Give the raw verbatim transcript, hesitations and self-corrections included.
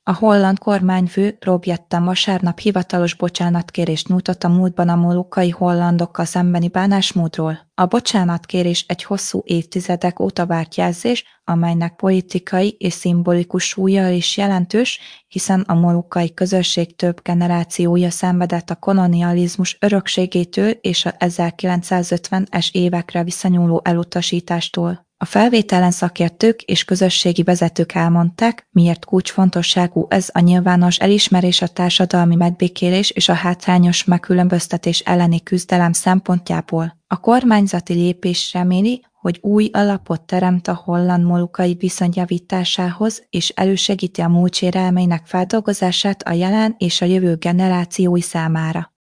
A holland kormányfő Rob Jetten vasárnap hivatalos bocsánatkérést nyújtott a múltban a molukai hollandokkal szembeni bánásmódról. A bocsánatkérés egy hosszú évtizedek óta várt jelzés, amelynek politikai és szimbolikus súlya is jelentős, hiszen a molukai közösség több generációja szenvedett a kolonializmus örökségétől és a ezerkilencszázötvenes évekre visszanyúló elutasítástól. A felvételen szakértők és közösségi vezetők elmondták, miért kulcsfontosságú ez a nyilvános elismerés a társadalmi megbékélés és a hátrányos megkülönböztetés elleni küzdelem szempontjából. A kormányzati lépés reméli, hogy új alapot teremt a holland-molukai viszony javításához, és elősegíti a múlt sérelmeinek feldolgozását a jelen és a jövő generációi számára.